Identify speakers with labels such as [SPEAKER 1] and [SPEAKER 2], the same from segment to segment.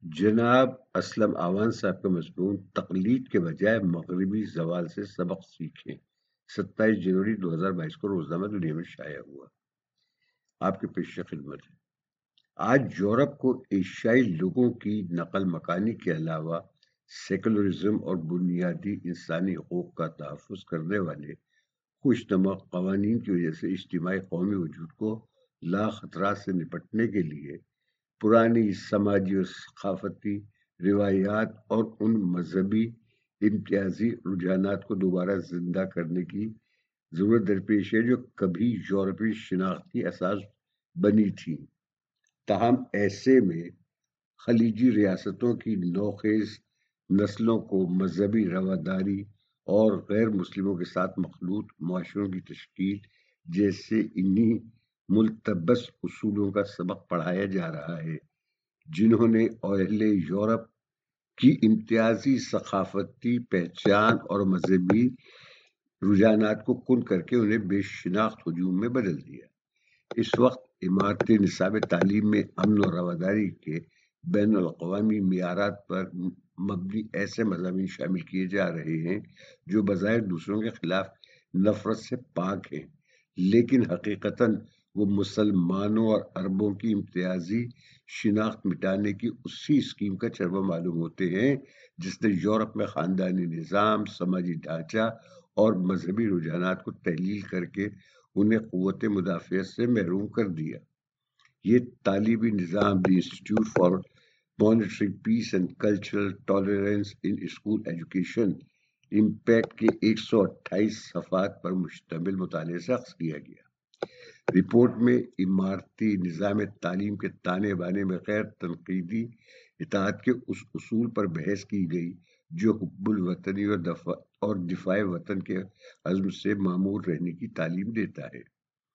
[SPEAKER 1] جناب اسلم آوان صاحب کا مضمون تقلید کے بجائے مغربی زوال سے سبق سیکھیں 27 جنوری 2022 کو روزنامہ دنیا میں شائع ہوا۔ آپ کے پیش خدمت ہے۔ آج یورپ کو ایشیائی لوگوں کی نقل مکانی کے علاوہ سیکولرزم اور بنیادی انسانی حقوق کا تحفظ کرنے والے خوش نما قوانین کی وجہ سے اجتماعی قومی وجود کو لا خطرات سے نپٹنے کے لیے پرانی سماجی اور ثقافتی روایات اور ان مذہبی امتیازی رجحانات کو دوبارہ زندہ کرنے کی ضرورت درپیش ہے جو کبھی یورپی شناخت کی اساس بنی تھی۔ تاہم ایسے میں خلیجی ریاستوں کی نوخیز نسلوں کو مذہبی رواداری اور غیر مسلموں کے ساتھ مخلوط معاشروں کی تشکیل جیسے انہی ملتبس اصولوں کا سبق پڑھایا جا رہا ہے جنہوں نے اہل یورپ کی امتیازی ثقافتی پہچان اور مذہبی رجحانات کو کن کر کے انہیں بے شناخت ہجوم میں بدل دیا۔ اس وقت عمارتی نصاب تعلیم میں امن و رواداری کے بین الاقوامی معیارات پر مبنی ایسے مضامین شامل کیے جا رہے ہیں جو بظاہر دوسروں کے خلاف نفرت سے پاک ہیں، لیکن حقیقتاً وہ مسلمانوں اور عربوں کی امتیازی شناخت مٹانے کی اسی اسکیم کا چربہ معلوم ہوتے ہیں جس نے یورپ میں خاندانی نظام، سماجی ڈھانچہ اور مذہبی رجحانات کو تحلیل کر کے انہیں قوت مدافعت سے محروم کر دیا۔ یہ تعلیمی نظام the institute for monetary peace and cultural tolerance in school education impact کے 128 صفحات پر مشتمل مطالعے سے اخذ کیا گیا۔ رپورٹ میں عمارتی نظام تعلیم کے تانے بانے میں غیر تنقیدی اطاعت کے اس اصول پر بحث کی گئی جو حب الوطنی اور دفاع وطن کے عزم سے معمور رہنے کی تعلیم دیتا ہے۔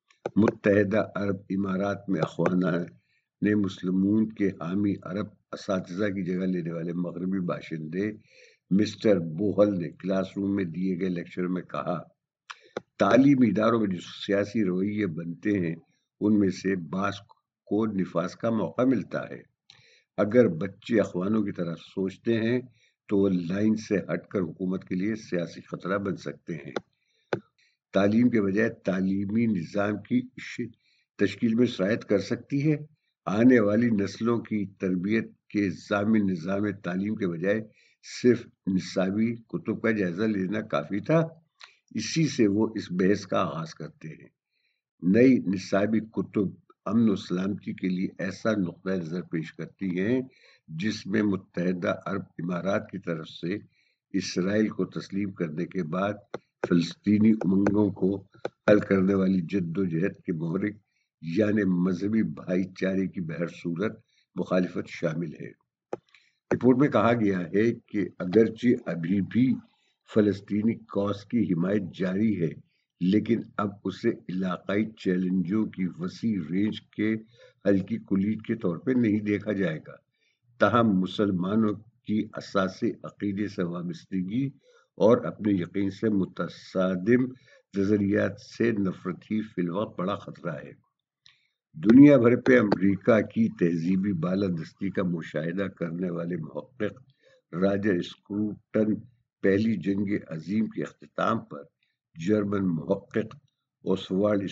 [SPEAKER 1] متحدہ عرب امارات میں اخوانہ نے مسلمون کے حامی عرب اساتذہ کی جگہ لینے والے مغربی باشندے مسٹر بوہل نے کلاس روم میں دیے گئے لیکچر میں کہا، تعلیمی اداروں میں جو سیاسی رویے بنتے ہیں ان میں سے بعض کو نفاذ کا موقع ملتا ہے۔ اگر بچے اخوانوں کی طرح سوچتے ہیں تو وہ لائن سے ہٹ کر حکومت کے لیے سیاسی خطرہ بن سکتے ہیں۔ تعلیم کے بجائے تعلیمی نظام کی تشکیل میں سرایت کر سکتی ہے۔ آنے والی نسلوں کی تربیت کے ضامن نظام تعلیم کے بجائے صرف نصابی کتب کا جائزہ لینا کافی تھا۔ اسی سے وہ اس بحث کا آغاز کرتے ہیں۔ نئی نصابی کتب امن و سلامتی کے لیے ایسا نقطہ نظر پیش کرتی ہیں جس میں متحدہ عرب امارات کی طرف سے اسرائیل کو تسلیم کرنے کے بعد فلسطینی امنگوں کو حل کرنے والی جد و جہد کے محرک یعنی مذہبی بھائی چارے کی بہر صورت مخالفت شامل ہے۔ رپورٹ میں کہا گیا ہے کہ اگرچہ ابھی بھی فلسطینی کاز کی حمایت جاری ہے لیکن اب اسے علاقائی چیلنجوں کی وسیع رینج کے حل کی کلید کے طور پہ نہیں دیکھا جائے گا۔ تاہم مسلمانوں کی اساسی عقیدے سے وابستگی اور اپنے یقین سے متصادم نظریات سے نفرت ہی فی الوقت بڑا خطرہ ہے۔ دنیا بھر پہ امریکہ کی تہذیبی بالادستی کا مشاہدہ کرنے والے محقق راجر اسکروٹن پہلی جنگ عظیم کے اختتام پر جرمن محقق اوسوالڈ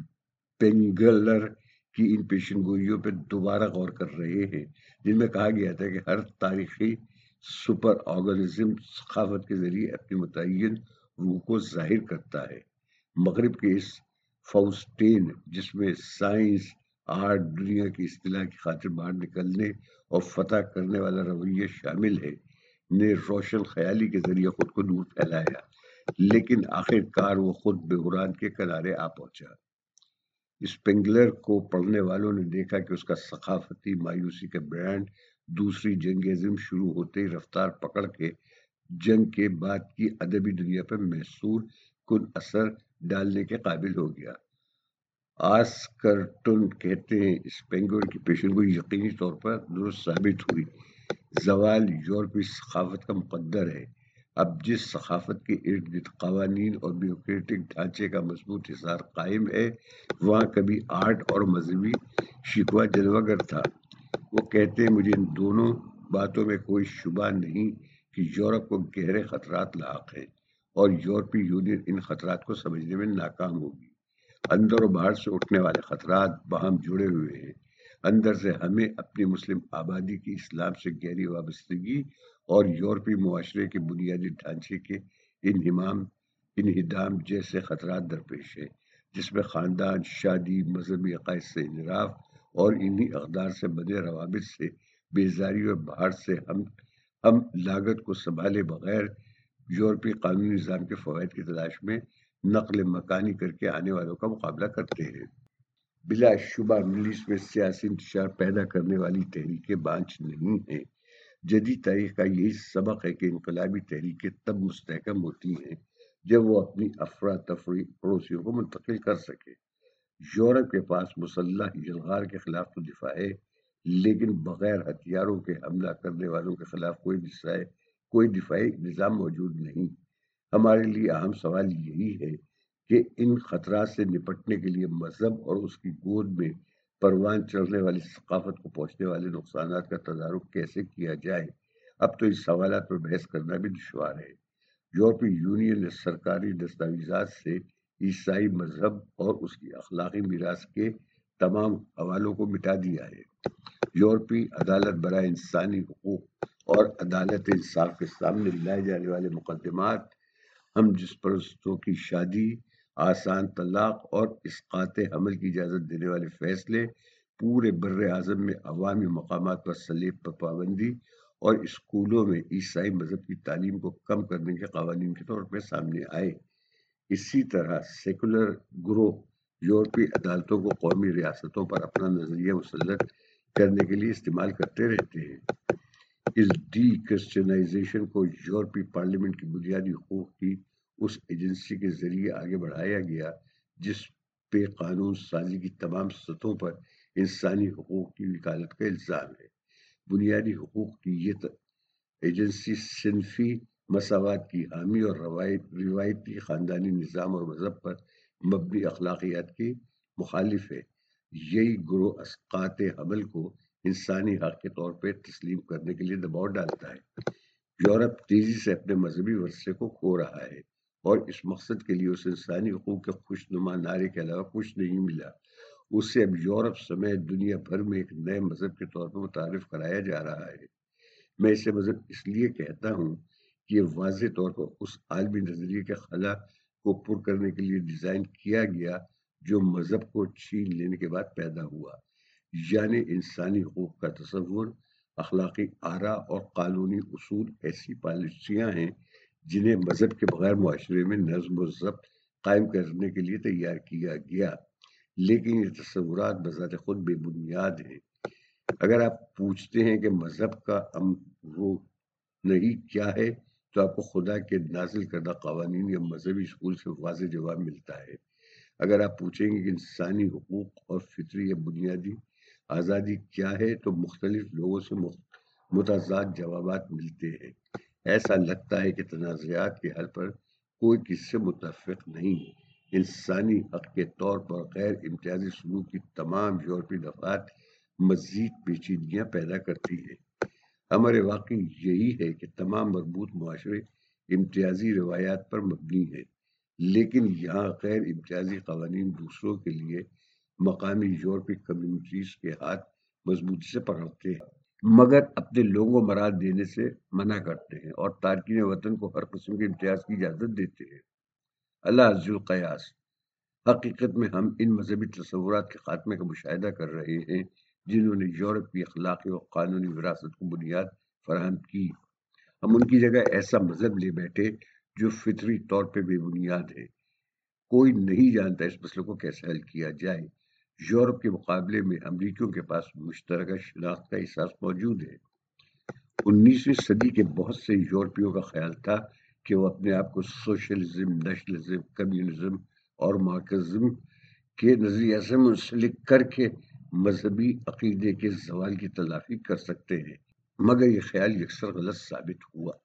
[SPEAKER 1] اسپینگلر کی ان پیشن گوئیوں پہ دوبارہ غور کر رہے ہیں جن میں کہا گیا تھا کہ ہر تاریخی سپر آرگنزم ثقافت کے ذریعے اپنی متعین روح کو ظاہر کرتا ہے۔ مغرب کے اس فاؤسٹین جس میں سائنس، آرٹ، دنیا کی اصطلاح کی خاطر باہر نکلنے اور فتح کرنے والا رویہ شامل ہے، نے روشن خیالی کے ذریعے خود کو دور پھیلایا لیکن آخر کار وہ خود بحران کے کنارے آ پہنچا۔ اسپینگلر کو پڑھنے والوں نے دیکھا کہ اس کا ثقافتی مایوسی کا برانڈ دوسری جنگ عظیم شروع ہوتے ہی رفتار پکڑ کے جنگ کے بعد کی ادبی دنیا پر محصور کن اثر ڈالنے کے قابل ہو گیا۔ آسکرٹن کہتے ہیں اسپینگلر کی پیشن گوئی یقینی طور پر درست ثابت ہوئی۔ زوال یورپی ثقافت کا مقدر ہے۔ اب جس ثقافت کے ارد گرد قوانین اور بیوروکریٹک ڈھانچے کا مضبوط حصار قائم ہے وہاں کبھی آرٹ اور مذہبی شکوہ جلوہ گر تھا۔ وہ کہتے ہیں مجھے ان دونوں باتوں میں کوئی شبہ نہیں کہ یورپ کو گہرے خطرات لاحق ہیں اور یورپی یونین ان خطرات کو سمجھنے میں ناکام ہوگی۔ اندر و باہر سے اٹھنے والے خطرات باہم جڑے ہوئے ہیں۔ اندر سے ہمیں اپنی مسلم آبادی کی اسلام سے گہری وابستگی اور یورپی معاشرے کے بنیادی ڈھانچے کے انہدام جیسے خطرات درپیش ہیں، جس میں خاندان، شادی، مذہبی عقائد سے انحراف اور انہی اقدار سے بنے روابط سے بیزاری، اور باہر سے ہم لاگت کو سنبھالے بغیر یورپی قانونی نظام کے فوائد کی تلاش میں نقل مکانی کر کے آنے والوں کا مقابلہ کرتے ہیں۔ بلا شبہ مڈل ایسٹ میں سیاسی انتشار پیدا کرنے والی تحریکیں بانچ نہیں ہیں۔ جدید تاریخ کا یہی سبق ہے کہ انقلابی تحریکیں تب مستحکم ہوتی ہیں جب وہ اپنی افراتفری پڑوسیوں کو منتقل کر سکے۔ یورپ کے پاس مسلح یلغار کے خلاف تو دفاع ہے، لیکن بغیر ہتھیاروں کے حملہ کرنے والوں کے خلاف کوئی دفاعی نظام موجود نہیں۔ ہمارے لیے اہم سوال یہی ہے کہ ان خطرات سے نپٹنے کے لیے مذہب اور اس کی گود میں پروان چڑھنے والی ثقافت کو پہنچنے والے نقصانات کا تدارک کیسے کیا جائے۔ اب تو اس سوالات پر بحث کرنا بھی دشوار ہے۔ یورپی یونین نے سرکاری دستاویزات سے عیسائی مذہب اور اس کی اخلاقی میراث کے تمام حوالوں کو مٹا دیا ہے۔ یورپی عدالت برائے انسانی حقوق اور عدالت انصاف کے سامنے لائے جانے والے مقدمات، ہم جس پرستوں کی شادی، آسان طلاق اور اسقاط حمل کی اجازت دینے والے فیصلے، پورے بر اعظم میں عوامی مقامات پر صلیب پر پابندی اور اسکولوں میں عیسائی مذہب کی تعلیم کو کم کرنے کے قوانین کے طور پہ سامنے آئے۔ اسی طرح سیکولر گروہ یورپی عدالتوں کو قومی ریاستوں پر اپنا نظریہ مسلط کرنے کے لیے استعمال کرتے رہتے ہیں۔ اس ڈی کرسچنائزیشن کو یورپی پارلیمنٹ کی بنیادی حقوق کی اس ایجنسی کے ذریعے آگے بڑھایا گیا جس پہ قانون سازی کی تمام سطحوں پر انسانی حقوق کی وکالت کا الزام ہے۔ بنیادی حقوق کی یہ ایجنسی صنفی مساوات کی حامی اور روایتی خاندانی نظام اور مذہب پر مبنی اخلاقیات کی مخالف ہے۔ یہی گروہ اسقاط حمل کو انسانی حق کے طور پہ تسلیم کرنے کے لیے دباؤ ڈالتا ہے۔ یورپ تیزی سے اپنے مذہبی ورثے کو کھو رہا ہے اور اس مقصد کے لیے اسے انسانی حقوق کے خوشنما نعرے کے علاوہ کچھ نہیں ملا۔ اسے اب یورپ سمیت دنیا بھر میں ایک نئے مذہب کے طور پر متعارف کرایا جا رہا ہے۔ میں اسے مذہب اس لیے کہتا ہوں کہ یہ واضح طور پر اس عالمی نظریے کے خلا کو پر کرنے کے لیے ڈیزائن کیا گیا جو مذہب کو چھین لینے کے بعد پیدا ہوا، یعنی انسانی حقوق کا تصور، اخلاقی آرا اور قانونی اصول ایسی پالیسیاں ہیں جنہیں مذہب کے بغیر معاشرے میں نظم و ضبط قائم کرنے کے لیے تیار کیا گیا، لیکن یہ تصورات بذات خود بے بنیاد ہیں۔ اگر آپ پوچھتے ہیں کہ مذہب کا امر نہیں کیا ہے تو آپ کو خدا کے نازل کردہ قوانین یا مذہبی اصول سے واضح جواب ملتا ہے۔ اگر آپ پوچھیں گے کہ انسانی حقوق اور فطری یا بنیادی آزادی کیا ہے تو مختلف لوگوں سے متضاد جوابات ملتے ہیں۔ ایسا لگتا ہے کہ تنازعات کے حل پر کوئی کسی سے متفق نہیں۔ انسانی حق کے طور پر غیر امتیازی سلوک کی تمام یورپی دفعات مزید پیچیدگیاں پیدا کرتی ہے۔ ہمارے واقعی یہی ہے کہ تمام مربوط معاشرے امتیازی روایات پر مبنی ہیں، لیکن یہاں غیر امتیازی قوانین دوسروں کے لیے مقامی یورپی کمیونٹیز کے ہاتھ مضبوطی سے پکڑتے ہیں، مگر اپنے لوگوں کو مراد دینے سے منع کرتے ہیں اور تارکین وطن کو ہر قسم کے امتیاز کی اجازت دیتے ہیں۔ اللہ ذو القیاس۔ حقیقت میں ہم ان مذہبی تصورات کے خاتمے کا مشاہدہ کر رہے ہیں جنہوں نے یورپ کی اخلاقی اور قانونی وراثت کو بنیاد فراہم کی۔ ہم ان کی جگہ ایسا مذہب لے بیٹھے جو فطری طور پہ بے بنیاد ہے۔ کوئی نہیں جانتا اس مسئلے کو کیسے حل کیا جائے۔ یورپ کے مقابلے میں امریکیوں کے پاس مشترکہ شناخت کا احساس موجود ہے۔ 19ویں صدی کے بہت سے یورپیوں کا خیال تھا کہ وہ اپنے آپ کو سوشلزم، نیشنلزم، کمیونزم اور مارکسزم کے نظریہ سے منسلک کر کے مذہبی عقیدے کے زوال کی تلافی کر سکتے ہیں، مگر یہ خیال یکسر غلط ثابت ہوا۔